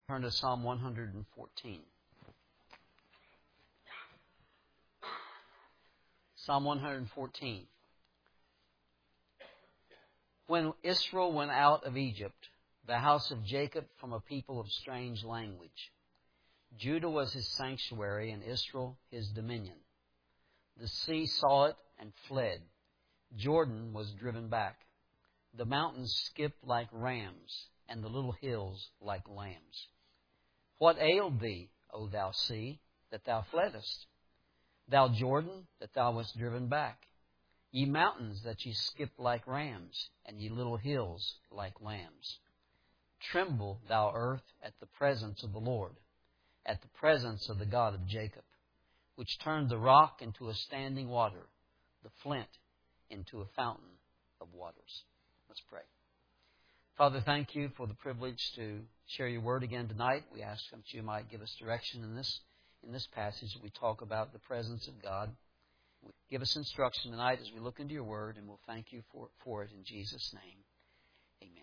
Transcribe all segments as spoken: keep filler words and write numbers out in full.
Turn to Psalm one hundred fourteen. Psalm one hundred fourteen. When Israel went out of Egypt, the house of Jacob from a people of strange language. Judah was his sanctuary, and Israel his dominion. The sea saw it and fled. Jordan was driven back. The mountains skipped like rams, and the little hills like lambs. What ailed thee, O thou sea, that thou fleddest? Thou Jordan, that thou wast driven back? Ye mountains, that ye skipped like rams, and ye little hills like lambs. Tremble, thou earth, at the presence of the Lord, at the presence of the God of Jacob, which turned the rock into a standing water, the flint into a fountain of waters. Let's pray. Father, thank you for the privilege to share your word again tonight. We ask that you might give us direction in this in this passage that we talk about the presence of God. Give us instruction tonight as we look into your word, and we'll thank you for, for it in Jesus' name. Amen.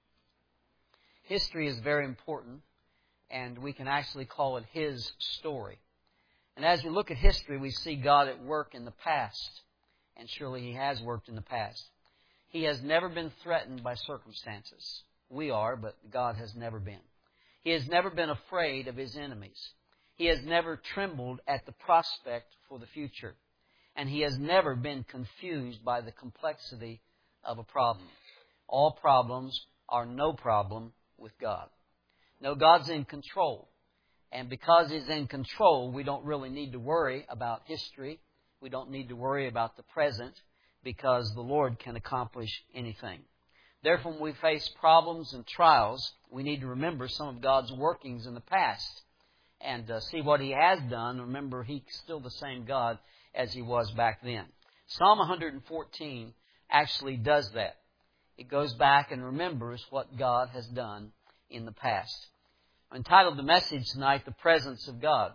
History is very important, and we can actually call it His story. And as we look at history, we see God at work in the past, and surely He has worked in the past. He has never been threatened by circumstances. We are, but God has never been. He has never been afraid of His enemies. He has never trembled at the prospect for the future. And He has never been confused by the complexity of a problem. All problems are no problem with God. No, God's in control. And because He's in control, we don't really need to worry about history. We don't need to worry about the present, because the Lord can accomplish anything. Therefore, when we face problems and trials, we need to remember some of God's workings in the past and uh, see what He has done. Remember, He's still the same God as He was back then. Psalm one hundred fourteen actually does that. It goes back and remembers what God has done in the past. I'm entitled the message tonight, The Presence of God.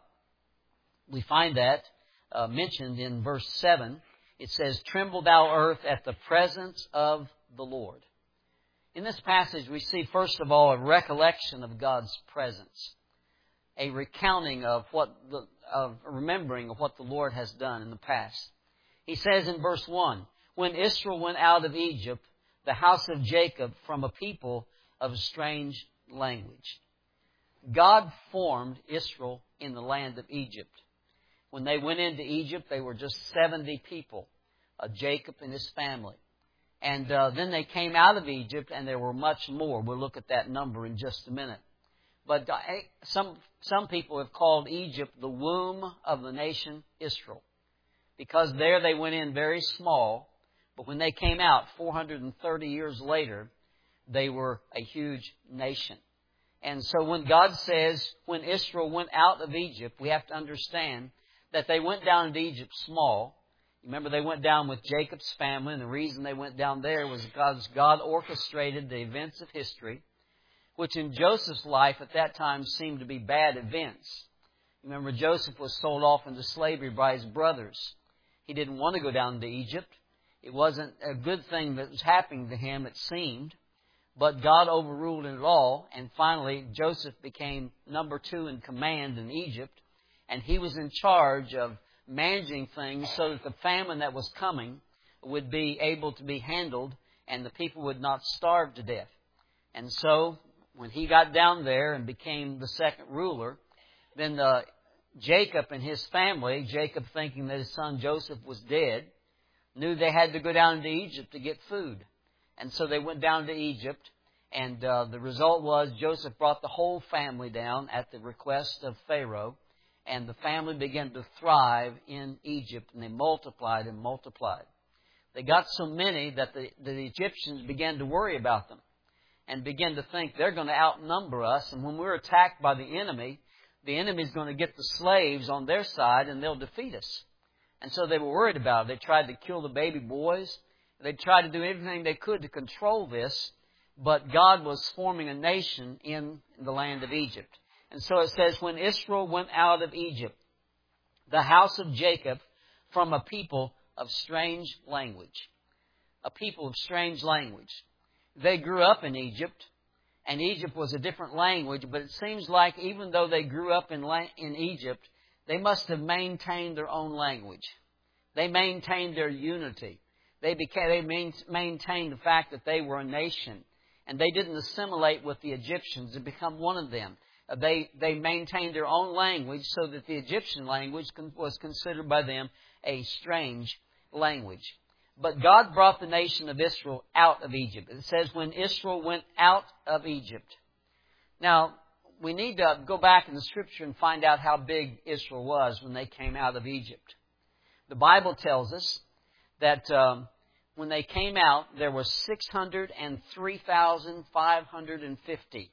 We find that uh, mentioned in verse seven. It says, "Tremble thou earth at the presence of the Lord." In this passage, we see, first of all, a recollection of God's presence. A recounting of what the, of remembering of what the Lord has done in the past. He says in verse one, "When Israel went out of Egypt, the house of Jacob from a people of a strange language." God formed Israel in the land of Egypt. When they went into Egypt, they were just seventy people, uh, Jacob and his family. And uh, then they came out of Egypt, and there were much more. We'll look at that number in just a minute. But uh, some some people have called Egypt the womb of the nation Israel, because there they went in very small, but when they came out four hundred thirty years later, they were a huge nation. And so when God says, when Israel went out of Egypt, we have to understand that they went down into Egypt small. Remember, they went down with Jacob's family, and the reason they went down there was because God orchestrated the events of history, which in Joseph's life at that time seemed to be bad events. Remember, Joseph was sold off into slavery by his brothers. He didn't want to go down to Egypt. It wasn't a good thing that was happening to him, it seemed. But God overruled it all, and finally Joseph became number two in command in Egypt. And he was in charge of managing things so that the famine that was coming would be able to be handled and the people would not starve to death. And so when he got down there and became the second ruler, then uh, Jacob and his family, Jacob thinking that his son Joseph was dead, knew they had to go down to Egypt to get food. And so they went down to Egypt, and uh, the result was Joseph brought the whole family down at the request of Pharaoh. And the family began to thrive in Egypt, and they multiplied and multiplied. They got so many that the, the Egyptians began to worry about them and began to think they're going to outnumber us. And when we're attacked by the enemy, the enemy's going to get the slaves on their side and they'll defeat us. And so they were worried about it. They tried to kill the baby boys. They tried to do everything they could to control this. But God was forming a nation in the land of Egypt. And so it says, when Israel went out of Egypt, the house of Jacob from a people of strange language. A people of strange language. They grew up in Egypt, and Egypt was a different language, but it seems like even though they grew up in in Egypt, they must have maintained their own language. They maintained their unity. They became, they maintained the fact that they were a nation, and they didn't assimilate with the Egyptians and become one of them. They they maintained their own language, so that the Egyptian language was considered by them a strange language. But God brought the nation of Israel out of Egypt. It says when Israel went out of Egypt. Now, we need to go back in the Scripture and find out how big Israel was when they came out of Egypt. The Bible tells us that um, when they came out, there were six hundred three thousand five hundred fifty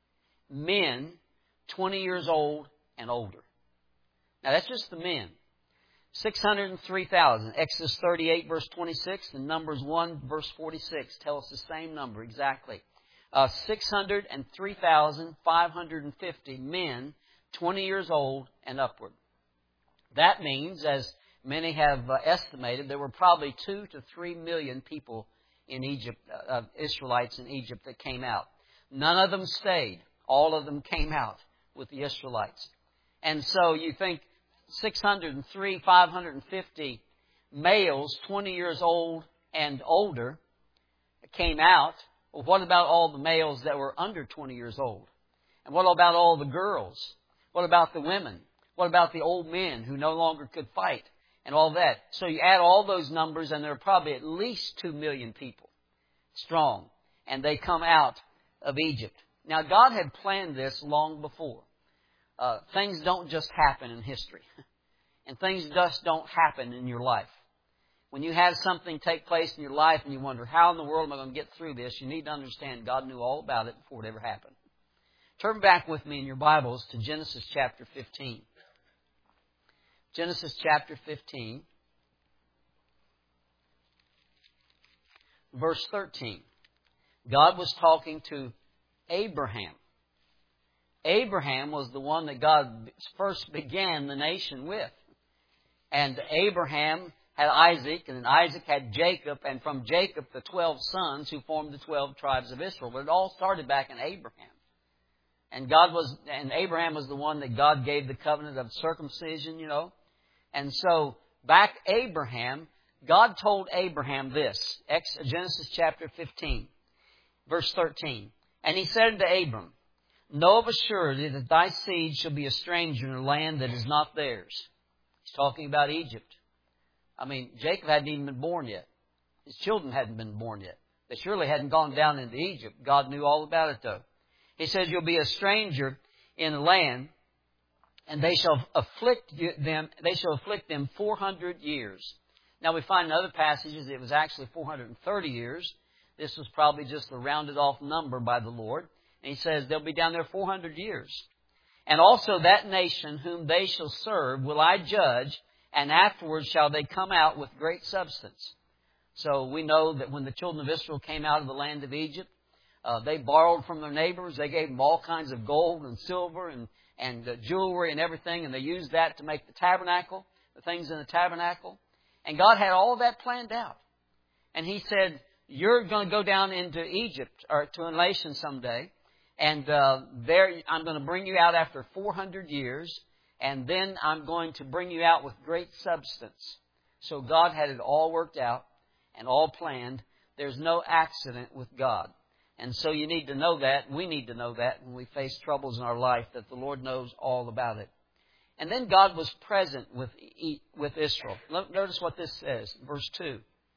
men twenty years old and older. Now, that's just the men. six hundred three thousand. Exodus thirty-eight, verse twenty-six, and Numbers one, verse forty-six tell us the same number exactly. Uh, six hundred three thousand five hundred fifty men, twenty years old and upward. That means, as many have uh, estimated, there were probably two to three million people in Egypt, uh, Israelites in Egypt that came out. None of them stayed. All of them came out with the Israelites. And so you think six hundred three, five hundred fifty males, twenty years old and older, came out. Well, what about all the males that were under twenty years old? And what about all the girls? What about the women? What about the old men who no longer could fight? And all that. So you add all those numbers, and there are probably at least two million people strong. And they come out of Egypt. Now, God had planned this long before. Uh, things don't just happen in history. And things just don't happen in your life. When you have something take place in your life and you wonder, how in the world am I going to get through this? You need to understand God knew all about it before it ever happened. Turn back with me in your Bibles to Genesis chapter fifteen. Genesis chapter fifteen, verse thirteen. God was talking to Abraham. Abraham was the one that God first began the nation with. And Abraham had Isaac, and then Isaac had Jacob, and from Jacob the twelve sons who formed the twelve tribes of Israel. But it all started back in Abraham. And God was, and Abraham was the one that God gave the covenant of circumcision, you know. And so, back Abraham, God told Abraham this, Genesis chapter fifteen, verse thirteen. And He said to Abram, know of a surety that thy seed shall be a stranger in a land that is not theirs. He's talking about Egypt. I mean, Jacob hadn't even been born yet. His children hadn't been born yet. They surely hadn't gone down into Egypt. God knew all about it, though. He says, you'll be a stranger in a land, and they shall afflict them, they shall afflict them four hundred years. Now we find in other passages it was actually four hundred thirty years. This was probably just a rounded off number by the Lord. And He says they'll be down there four hundred years. And also that nation whom they shall serve will I judge, and afterwards shall they come out with great substance. So we know that when the children of Israel came out of the land of Egypt, uh, they borrowed from their neighbors. They gave them all kinds of gold and silver and and uh, jewelry and everything, and they used that to make the tabernacle, the things in the tabernacle. And God had all of that planned out. And He said, you're going to go down into Egypt, or to a nation someday, and uh, there I'm going to bring you out after four hundred years, and then I'm going to bring you out with great substance. So God had it all worked out and all planned. There's no accident with God. And so you need to know that. We need to know that when we face troubles in our life, that the Lord knows all about it. And then God was present with with Israel. Notice what this says, verse two.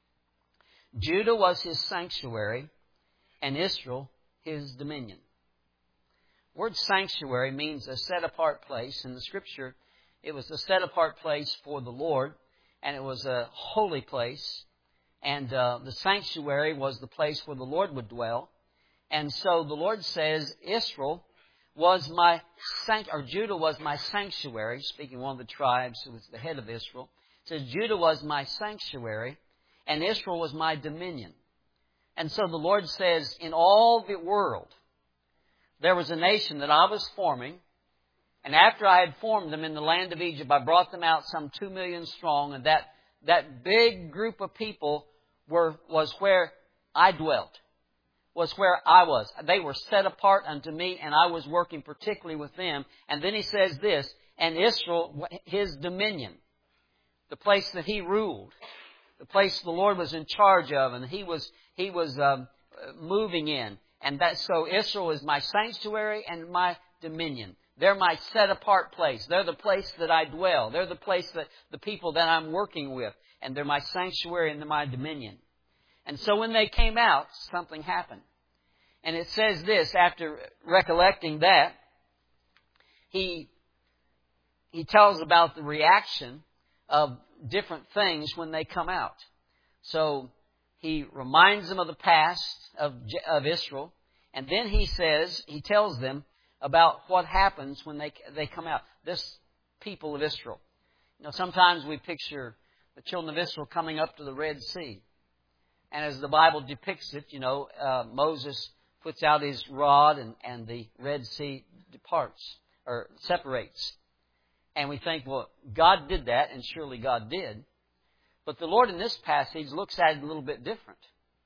Judah was His sanctuary, and Israel His dominion. The word sanctuary means a set-apart place. In the Scripture, it was a set-apart place for the Lord, and it was a holy place. And uh, the sanctuary was the place where the Lord would dwell. And so the Lord says, Israel was my, or Judah was my sanctuary, speaking of one of the tribes who was the head of Israel. It says, Judah was my sanctuary, and Israel was my dominion. And so the Lord says, in all the world, there was a nation that I was forming, and after I had formed them in the land of Egypt, I brought them out some two million strong, and that, that big group of people were was where I dwelt. was where I was. They were set apart unto me, and I was working particularly with them. And then he says this, and Israel, his dominion, the place that he ruled, the place the Lord was in charge of, and he was he was um, moving in. And that so Israel is my sanctuary and my dominion. They're my set-apart place. They're the place that I dwell. They're the place that the people that I'm working with. And they're my sanctuary and they're my dominion. And so when they came out, something happened. And it says this, after recollecting that, he, he tells about the reaction of different things when they come out. So he reminds them of the past of, of Israel. And then he says, he tells them about what happens when they they come out. This people of Israel. You know, sometimes we picture the children of Israel coming up to the Red Sea. And as the Bible depicts it, you know, uh, Moses puts out his rod and, and the Red Sea departs, or separates. And we think, well, God did that, and surely God did. But the Lord in this passage looks at it a little bit different.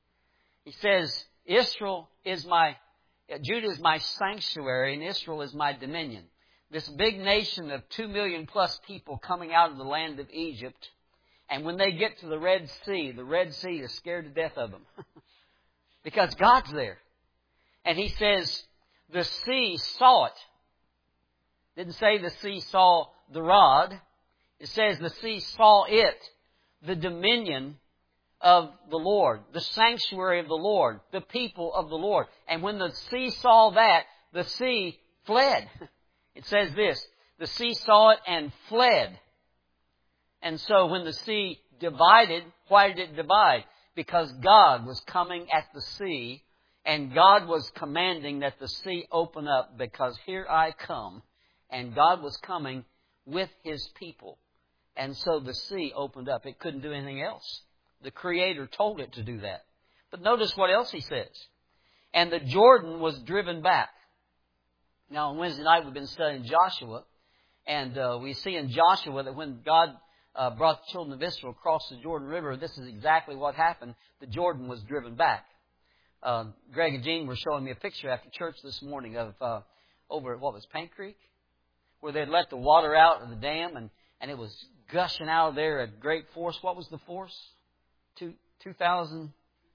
He says, Israel is my Judah is my sanctuary and Israel is my dominion. This big nation of two million plus people coming out of the land of Egypt. And when they get to the Red Sea, the Red Sea is scared to death of them. Because God's there. And he says, the sea saw it. Didn't say the sea saw the rod. It says the sea saw it. The dominion of the Lord, the sanctuary of the Lord, the people of the Lord. And when the sea saw that, the sea fled. It says this, the sea saw it and fled. And so when the sea divided, why did it divide? Because God was coming at the sea, and God was commanding that the sea open up, because here I come. And God was coming with His people. And so the sea opened up. It couldn't do anything else. The Creator told it to do that. But notice what else He says. And the Jordan was driven back. Now on Wednesday night we've been studying Joshua. And uh, we see in Joshua that when God uh, brought the children of Israel across the Jordan River, this is exactly what happened. The Jordan was driven back. Uh, Greg and Jean were showing me a picture after church this morning of uh, over at, what was Paint Creek? Where they'd let the water out of the dam and, and it was gushing out of there at great force. What was the force? Two, two thousand?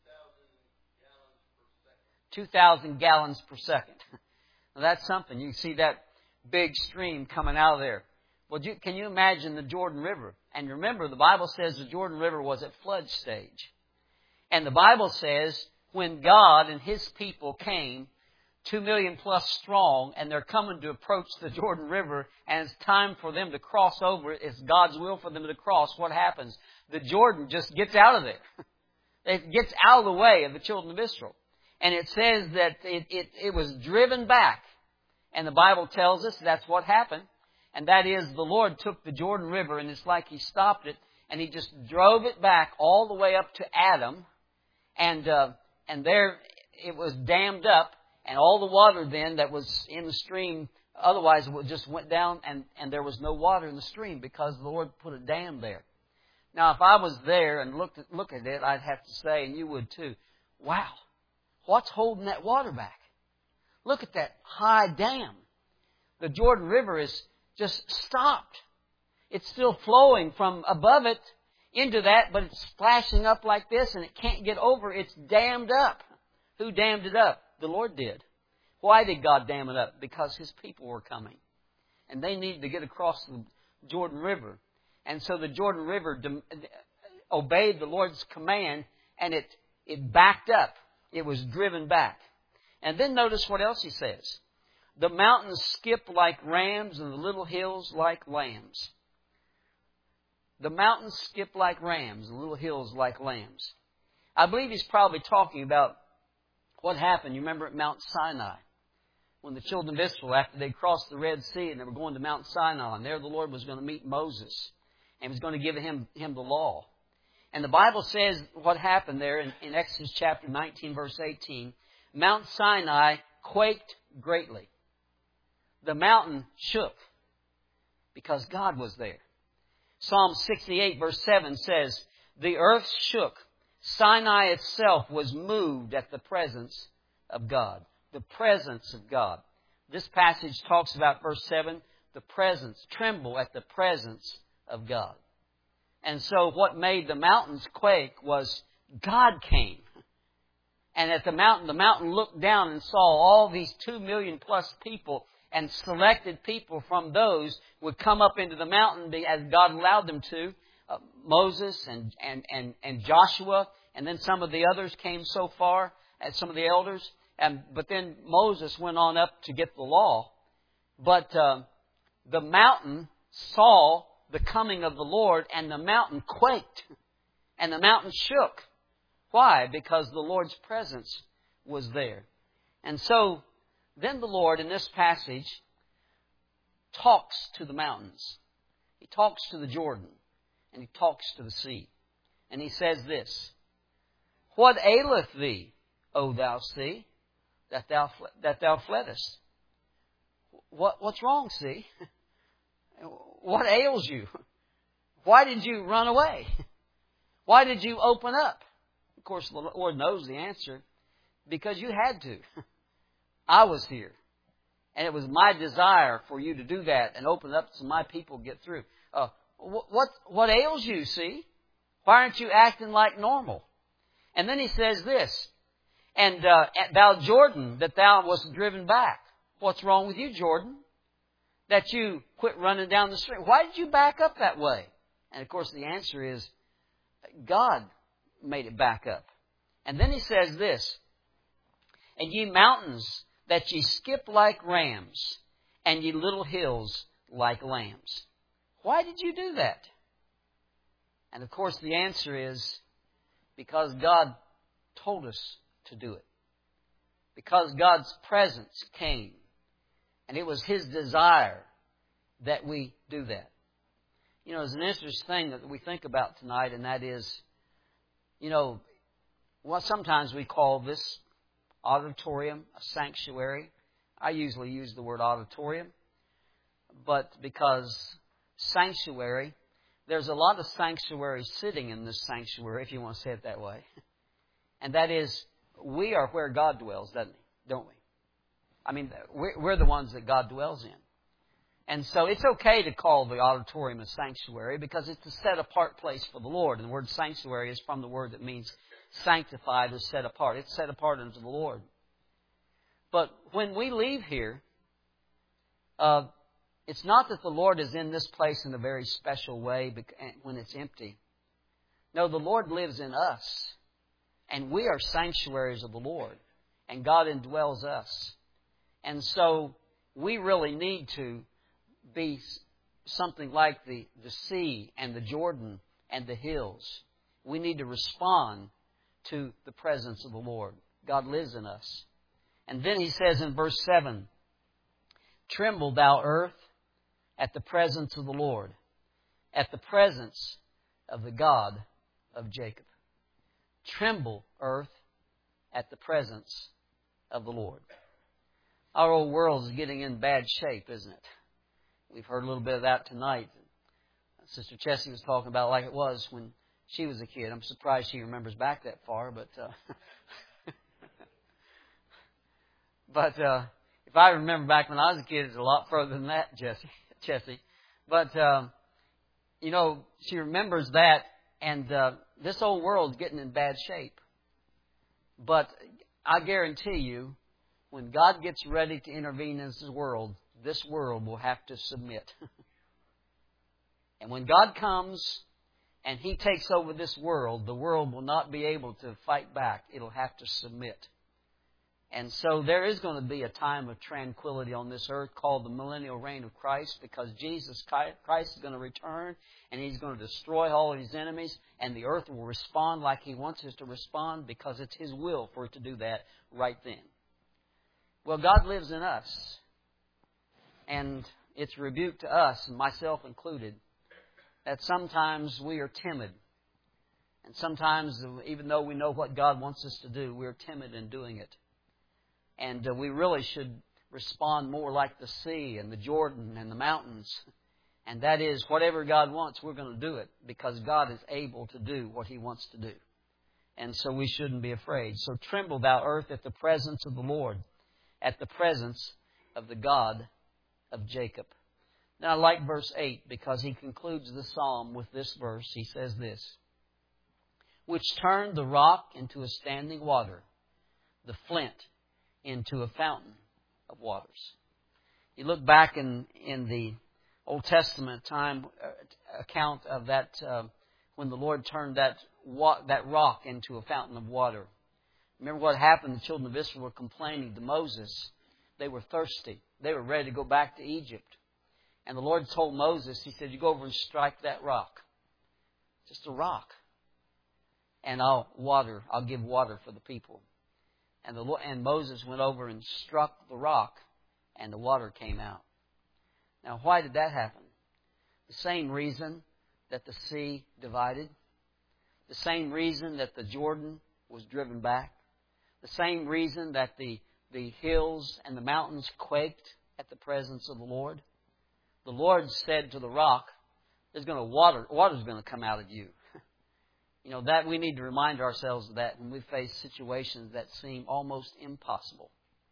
two thousand gallons per second. Now that's something. You see that big stream coming out of there. Well, you, can you imagine the Jordan River? And remember, the Bible says the Jordan River was at flood stage. And the Bible says when God and His people came, two million plus strong, and they're coming to approach the Jordan River, and it's time for them to cross over. It's God's will for them to cross. What happens? The Jordan just gets out of there. It gets out of the way of the children of Israel. And it says that it, it, it was driven back. And the Bible tells us that's what happened. And that is, the Lord took the Jordan River, and it's like He stopped it, and He just drove it back all the way up to Adam. And, uh, and there it was dammed up. And all the water then that was in the stream, otherwise it just went down and, and there was no water in the stream because the Lord put a dam there. Now, if I was there and looked at, look at it, I'd have to say, and you would too, wow, what's holding that water back? Look at that high dam. The Jordan River is just stopped. It's still flowing from above it into that, but it's splashing up like this and it can't get over. It's dammed up. Who dammed it up? The Lord did. Why did God dam it up? Because His people were coming. And they needed to get across the Jordan River. And so the Jordan River de- obeyed the Lord's command, and it, it backed up. It was driven back. And then notice what else He says. The mountains skip like rams, and the little hills like lambs. The mountains skip like rams, and the little hills like lambs. I believe He's probably talking about what happened, you remember at Mount Sinai, when the children of Israel, after they crossed the Red Sea and they were going to Mount Sinai, and there the Lord was going to meet Moses and was going to give him, him the law. And the Bible says what happened there in, in Exodus chapter nineteen, verse eighteen, Mount Sinai quaked greatly. The mountain shook because God was there. Psalm sixty-eight, verse seven says, the earth shook. Sinai itself was moved at the presence of God. The presence of God. This passage talks about, verse seven, the presence, tremble at the presence of God. And so what made the mountains quake was God came. And at the mountain, the mountain looked down and saw all these two million plus people, and selected people from those would come up into the mountain as God allowed them to. Uh, Moses and, and, and, and Joshua, and then some of the others came so far, as some of the elders. And, but then Moses went on up to get the law. But uh, the mountain saw the coming of the Lord, and the mountain quaked, and the mountain shook. Why? Because the Lord's presence was there. And so, then the Lord, in this passage, talks to the mountains. He talks to the Jordan, and He talks to the sea. And He says this, "What aileth thee, O thou sea, that thou, that thou fleddest?" What, what's wrong, sea? What ails you? Why did you run away? Why did you open up? Of course, the Lord knows the answer. Because you had to. I was here. And it was my desire for you to do that and open up so my people get through. Uh, what, what ails you, see? Why aren't you acting like normal? And then He says this, "And uh, thou Jordan, that thou wast driven back." What's wrong with you, Jordan? That you quit running down the stream. Why did you back up that way? And of course the answer is, God made it back up. And then He says this, "And ye mountains, that ye skip like rams, and ye little hills like lambs." Why did you do that? And of course the answer is, because God told us to do it. Because God's presence came. And it was His desire that we do that. You know, there's an interesting thing that we think about tonight, and that is, you know, what sometimes we call this auditorium, a sanctuary. I usually use the word auditorium, but because sanctuary, there's a lot of sanctuaries sitting in this sanctuary, if you want to say it that way. And that is, we are where God dwells, doesn't He? Don't we? I mean, we're, we're the ones that God dwells in. And so it's okay to call the auditorium a sanctuary because it's a set-apart place for the Lord. And the word sanctuary is from the word that means sanctified or set apart. It's set apart unto the Lord. But when we leave here, uh, it's not that the Lord is in this place in a very special way when it's empty. No, the Lord lives in us. And we are sanctuaries of the Lord. And God indwells us. And so we really need to be something like the, the sea and the Jordan and the hills. We need to respond to the presence of the Lord. God lives in us. And then He says in verse seven, "Tremble, thou earth, at the presence of the Lord, at the presence of the God of Jacob." Tremble, earth, at the presence of the Lord. Our old world is getting in bad shape, isn't it? We've heard a little bit of that tonight. Sister Chessie was talking about it like it was when she was a kid. I'm surprised she remembers back that far, but uh, but uh, if I remember back when I was a kid, it's a lot further than that, Jessie, Chessie. But um, you know, she remembers that, and uh, this old world's getting in bad shape. But I guarantee you, when God gets ready to intervene in this world, this world will have to submit. And when God comes and He takes over this world, the world will not be able to fight back. It'll have to submit. And so there is going to be a time of tranquility on this earth called the millennial reign of Christ, because Jesus Christ is going to return and He's going to destroy all of His enemies, and the earth will respond like He wants us to respond because it's His will for it to do that right then. Well, God lives in us. And it's a rebuke to us, and myself included, that sometimes we are timid. And sometimes, even though we know what God wants us to do, we're timid in doing it. And uh, we really should respond more like the sea and the Jordan and the mountains. And that is, whatever God wants, we're going to do it, because God is able to do what He wants to do. And so we shouldn't be afraid. So tremble, thou earth, at the presence of the Lord, at the presence of the God of Jacob. Now I like verse eight because he concludes the psalm with this verse. He says this, which turned the rock into a standing water, the flint into a fountain of waters. You look back in, in the Old Testament time uh, account of that uh, when the Lord turned that wa- that rock into a fountain of water. Remember what happened? The children of Israel were complaining to Moses. They were thirsty. They were ready to go back to Egypt. And the Lord told Moses, He said, you go over and strike that rock. Just a rock. And I'll water, I'll give water for the people. And, the, and Moses went over and struck the rock, and the water came out. Now, why did that happen? The same reason that the sea divided. The same reason that the Jordan was driven back. The same reason that the, the hills and the mountains quaked at the presence of the Lord. The Lord said to the rock, there's going to water, water's going to come out of you. You know, that we need to remind ourselves of that when we face situations that seem almost impossible.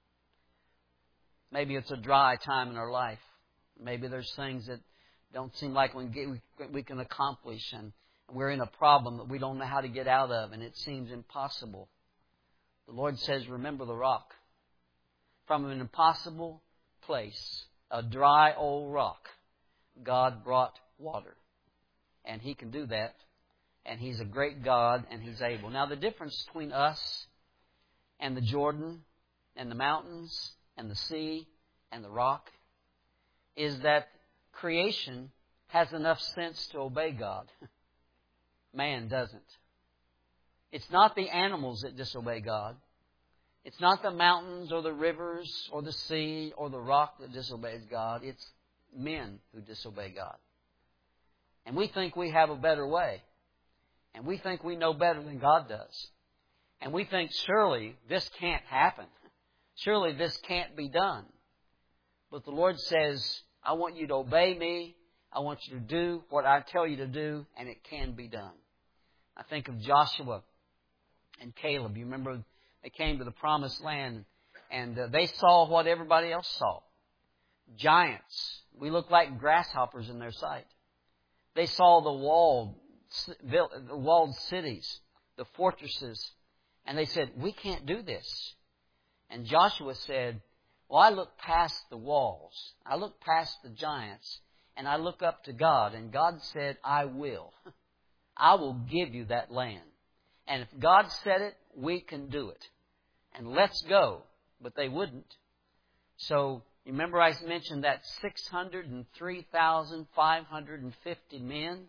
Maybe it's a dry time in our life. Maybe there's things that don't seem like we can, get, we can accomplish, and we're in a problem that we don't know how to get out of, and it seems impossible. The Lord says, remember the rock. From an impossible place, a dry old rock, God brought water. And He can do that. And He's a great God, and He's able. Now, the difference between us and the Jordan and the mountains and the sea and the rock is that creation has enough sense to obey God. Man doesn't. It's not the animals that disobey God. It's not the mountains or the rivers or the sea or the rock that disobeys God. It's men who disobey God. And we think we have a better way. And we think we know better than God does. And we think, surely this can't happen. Surely this can't be done. But the Lord says, I want you to obey me. I want you to do what I tell you to do, and it can be done. I think of Joshua and Caleb. You remember they came to the promised land, and uh, they saw what everybody else saw. Giants. We look like grasshoppers in their sight. They saw the walled, the walled cities, the fortresses, and they said, we can't do this. And Joshua said, well, I look past the walls. I look past the giants, and I look up to God. And God said, I will. I will give you that land. And if God said it, we can do it. And let's go. But they wouldn't. So, remember I mentioned that six hundred three thousand five hundred fifty men?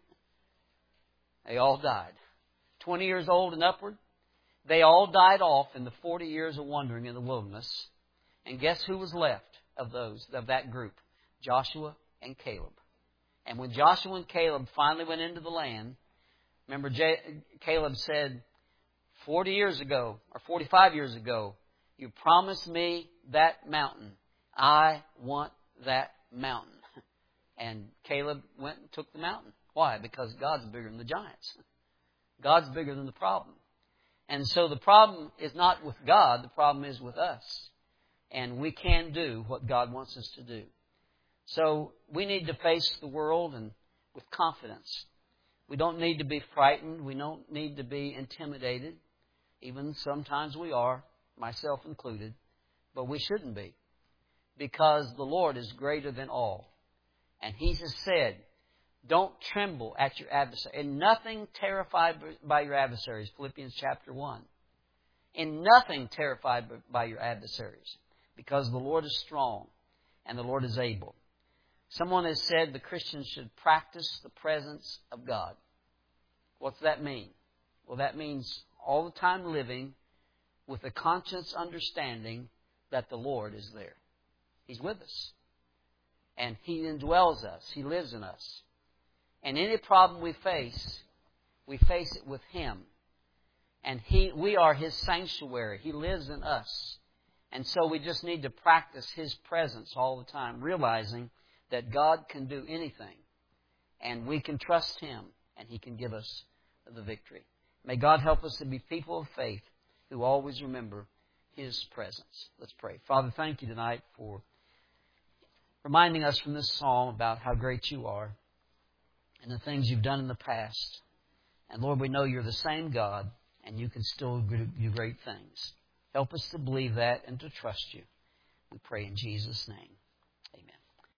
They all died. twenty years old and upward. They all died off in the forty years of wandering in the wilderness. And guess who was left of those, of that group? Joshua and Caleb. And when Joshua and Caleb finally went into the land, remember J- Caleb said, forty years ago, or forty-five years ago, you promised me that mountain. I want that mountain. And Caleb went and took the mountain. Why? Because God's bigger than the giants. God's bigger than the problem. And so the problem is not with God, the problem is with us. And we can do what God wants us to do. So we need to face the world and with confidence. We don't need to be frightened. We don't need to be intimidated. Even sometimes we are, myself included. But we shouldn't be. Because the Lord is greater than all. And He has said, don't tremble at your adversary. In nothing terrified by your adversaries. Philippians chapter one. In nothing terrified by your adversaries. Because the Lord is strong and the Lord is able. Someone has said the Christian should practice the presence of God. What's that mean? Well, that means all the time living with a conscious understanding that the Lord is there. He's with us. And He indwells us. He lives in us. And any problem we face, we face it with Him. And He, we are His sanctuary. He lives in us. And so we just need to practice His presence all the time, realizing that God can do anything. And we can trust Him, and He can give us the victory. May God help us to be people of faith who always remember His presence. Let's pray. Father, thank You tonight for reminding us from this psalm about how great You are and the things You've done in the past. And Lord, we know You're the same God, and You can still do great things. Help us to believe that and to trust You. We pray in Jesus' name. Amen.